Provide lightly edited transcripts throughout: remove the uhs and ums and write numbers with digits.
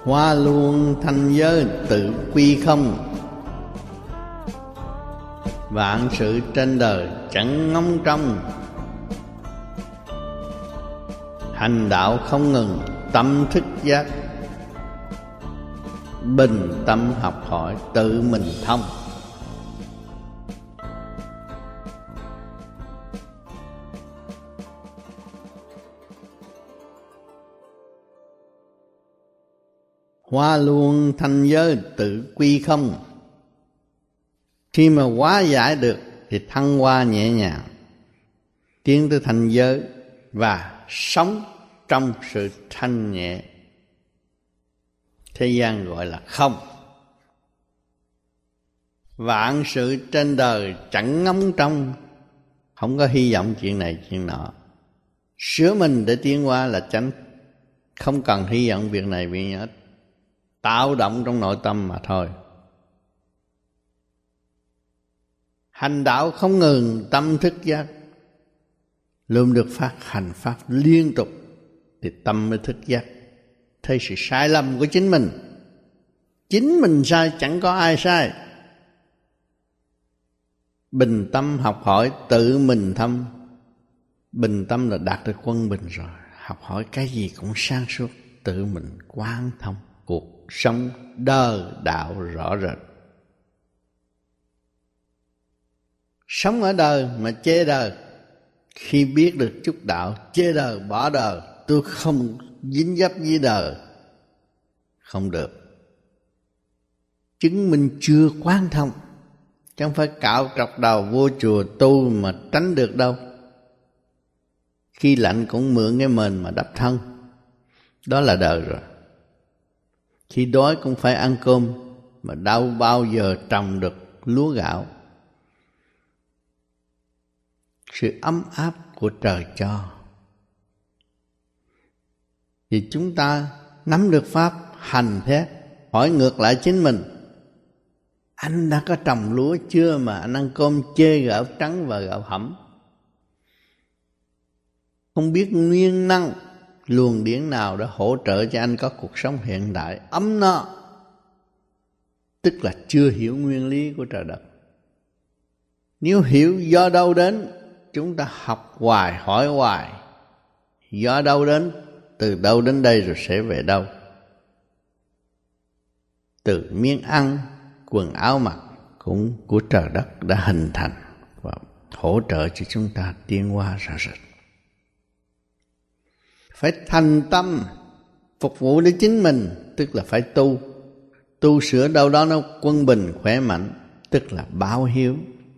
Hoa luôn thanh giới tự quy không, vạn sự trên đời chẳng ngóng trông. Hành đạo không ngừng tâm thức giác, bình tâm học hỏi tự mình thông. Hoa luôn thanh giới tự quy không. Khi mà hóa giải được thì thăng hoa nhẹ nhàng, tiến tới thanh giới và sống trong sự thanh nhẹ. Thế gian gọi là không. Vạn sự trên đời chẳng ngóng trông, không có hy vọng chuyện này chuyện nọ. Sửa mình để tiến hóa là chánh, không cần hy vọng việc này việc nhỏ, tạo động trong nội tâm mà thôi. Hành đạo không ngừng tâm thức giác, luôn được phát hành pháp liên tục thì tâm mới thức giác, thấy sự sai lầm của chính mình. Chính mình sai, chẳng có ai sai. Bình tâm học hỏi tự mình thâm. Bình tâm là đạt được quân bình rồi, học hỏi cái gì cũng sáng suốt, tự mình quán thông cuộc sống đời đạo rõ rệt. Sống ở đời mà chê đời, khi biết được chút đạo chê đời bỏ đời, tôi không dính dấp với đời, không được. Chứng minh chưa quán thông, chẳng phải cạo trọc đầu vô chùa tu mà tránh được đâu. Khi lạnh cũng mượn cái mền mà đắp thân, đó là đời rồi. Khi đói cũng phải ăn cơm, mà đâu bao giờ trồng được lúa gạo. Sự ấm áp của trời cho. Thì chúng ta nắm được pháp hành thế, hỏi ngược lại chính mình: anh đã có trồng lúa chưa mà anh ăn cơm chê gạo trắng và gạo hẩm? Không biết nguyên năng luồng điển nào đã hỗ trợ cho anh có cuộc sống hiện đại ấm no, tức là chưa hiểu nguyên lý của trời đất. Nếu hiểu do đâu đến, chúng ta học hoài, hỏi hoài, do đâu đến, từ đâu đến đây rồi sẽ về đâu. Từ miếng ăn, quần áo mặc cũng của trời đất đã hình thành và hỗ trợ cho chúng ta tiến hóa rõ rệt. Phải thành tâm phục vụ để chính mình, tức là phải tu sửa đâu đó nó quân bình khỏe mạnh, tức là báo hiếu.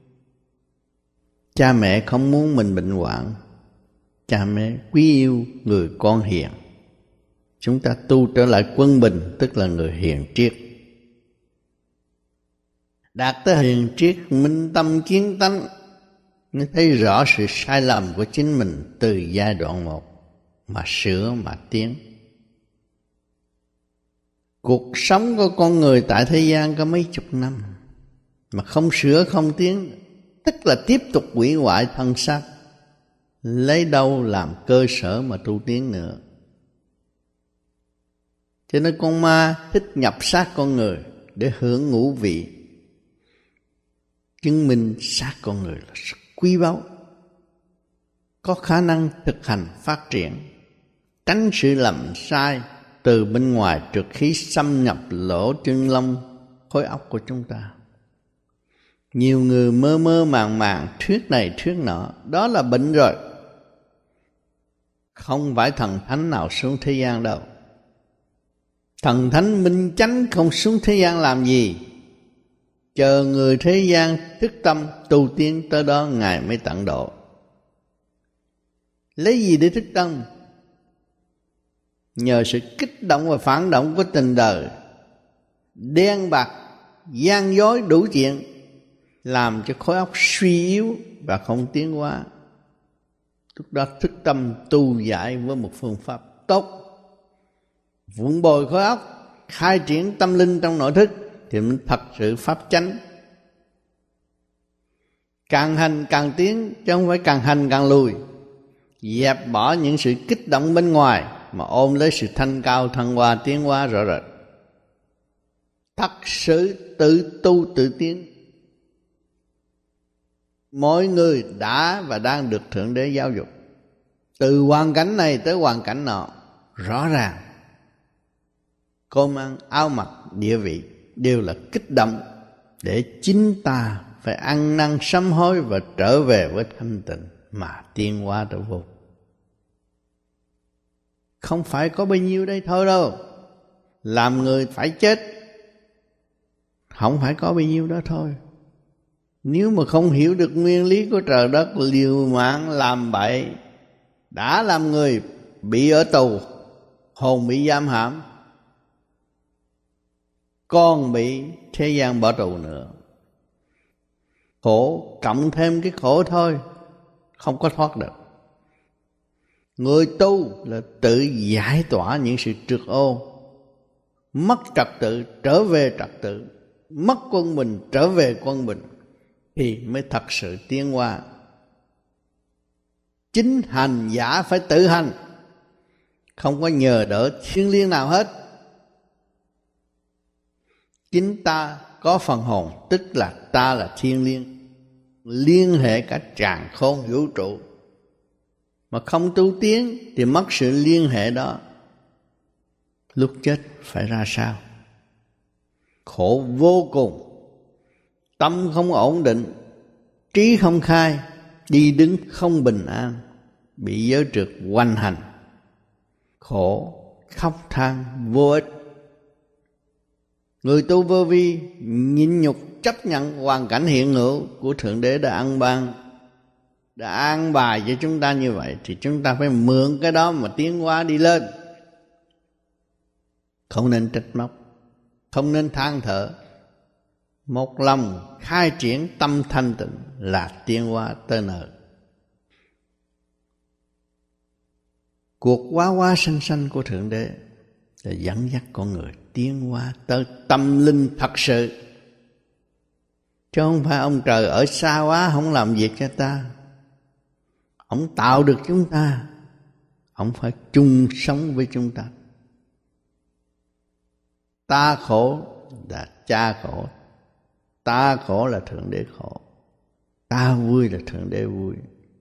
Cha mẹ không muốn mình bệnh hoạn, cha mẹ quý yêu người con hiền. Chúng ta tu trở lại quân bình, tức là người hiền triết. Đạt tới hiền triết, minh tâm kiến tánh, mới thấy rõ sự sai lầm của chính mình từ giai đoạn 1 mà sửa mà tiến. Cuộc sống của con người tại thế gian có mấy chục năm mà không sửa không tiến, tức là tiếp tục hủy hoại thân xác, lấy đâu làm cơ sở mà tu tiến nữa. Cho nên con ma thích nhập xác con người để hưởng ngũ vị, chứng minh xác con người là rất quý báu, có khả năng thực hành phát triển, tránh sự lầm sai từ bên ngoài trượt khí xâm nhập lỗ chân lông khối óc của chúng ta. Nhiều người mơ mơ màng màng thuyết này thuyết nọ, đó là bệnh rồi. Không phải thần thánh nào xuống thế gian đâu. Thần thánh minh chánh không xuống thế gian làm gì? Chờ người thế gian thức tâm tu tiến, tới đó Ngài mới tận độ. Lấy gì để thức tâm? Nhờ sự kích động và phản động của tình đời, đen bạc, gian dối đủ chuyện, làm cho khối óc suy yếu và không tiến hóa. Lúc đó thức tâm tu giải với một phương pháp tốt, vun bồi khối óc, khai triển tâm linh trong nội thức, thì mình thật sự pháp chánh. Càng hành càng tiến, chứ không phải càng hành càng lùi. Dẹp bỏ những sự kích động bên ngoài mà ôm lấy sự thanh cao thăng hoa tiến hóa rõ rệt. thật sự tự tu tự tiến. Mỗi người đã và đang được Thượng Đế giáo dục, từ hoàn cảnh này tới hoàn cảnh nọ, rõ ràng. Cơm ăn, áo mặc, địa vị đều là kích động để chính ta phải ăn năn sám hối và trở về với thanh tịnh mà tiến hóa trở vô. Không phải có bấy nhiêu đây thôi đâu. Làm người phải chết, không phải có bấy nhiêu đó thôi. Nếu mà không hiểu được nguyên lý của trời đất, liều mạng làm bậy, đã làm người bị ở tù, hồn bị giam hãm, con bị thế gian bỏ tù nữa. Khổ cộng thêm cái khổ thôi, không có thoát được. Người tu là tự giải tỏa những sự trược ô, mất trật tự trở về trật tự, mất quân bình trở về quân bình, thì mới thật sự tiến hóa. Chính hành giả phải tự hành, không có nhờ đỡ thiên liêng nào hết. Chính ta có phần hồn, tức là ta là thiên liêng, liên hệ cả tràn khôn vũ trụ. Mà không tu tiến thì mất sự liên hệ đó, lúc chết phải ra sao? Khổ vô cùng, tâm không ổn định, trí không khai, đi đứng không bình an, bị giới trược hoành hành, khổ khóc than vô ích. Người tu vô vi nhịn nhục chấp nhận hoàn cảnh hiện hữu của Thượng Đế đã ăn ban, đã an bài cho chúng ta như vậy, thì chúng ta phải mượn cái đó mà tiến hóa đi lên. Không nên trách móc, không nên than thở. Một lòng khai triển tâm thanh tịnh là tiến hóa tới nơi. Cuộc hóa hóa sanh sanh của Thượng Đế là dẫn dắt con người tiến hóa tới tâm linh thật sự. Chứ không phải ông trời ở xa quá không làm việc cho ta. Ông tạo được chúng ta, ông phải chung sống với chúng ta. Ta khổ là cha khổ, ta khổ là Thượng Đế khổ, ta vui là Thượng Đế vui.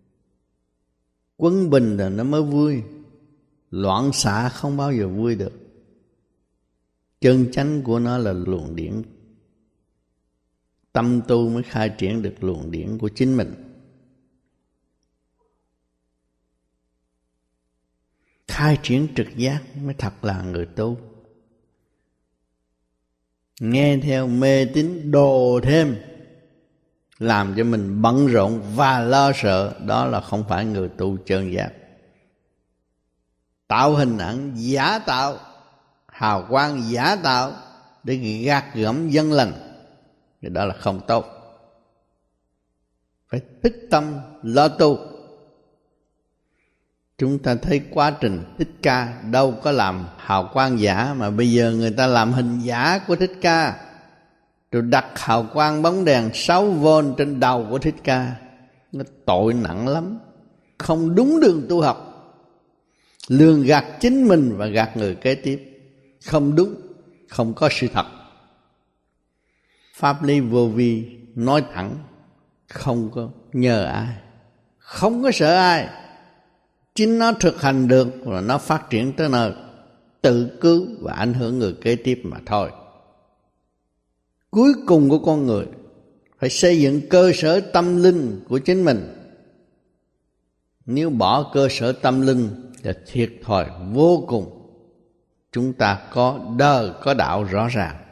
Quân bình là nó mới vui, loạn xạ không bao giờ vui được. Chân chánh của nó là luồng điển. Tâm tu mới khai triển được luồng điển của chính mình. Khai triển trực giác mới thật là người tu. Nghe theo mê tín đồ thêm, làm cho mình bận rộn và lo sợ, đó là không phải người tu chân giác. Tạo hình ảnh giả tạo, hào quang giả tạo để gạt gẫm dân lành, thì đó là không tốt. Phải thức tâm lo tu. Chúng ta thấy quá trình Thích Ca đâu có làm hào quang giả, mà bây giờ người ta làm hình giả của Thích Ca, rồi đặt hào quang bóng đèn 6V trên đầu của Thích Ca. Nó tội nặng lắm, không đúng đường tu học, lường gạt chính mình và gạt người kế tiếp. Không đúng, không có sự thật. Pháp lý vô vi nói thẳng, không có nhờ ai, không có sợ ai. Chính nó thực hành được và nó phát triển tới nơi, tự cứu và ảnh hưởng người kế tiếp mà thôi. Cuối cùng của con người phải xây dựng cơ sở tâm linh của chính mình. Nếu bỏ cơ sở tâm linh là thiệt thòi vô cùng. Chúng ta có đời có đạo rõ ràng,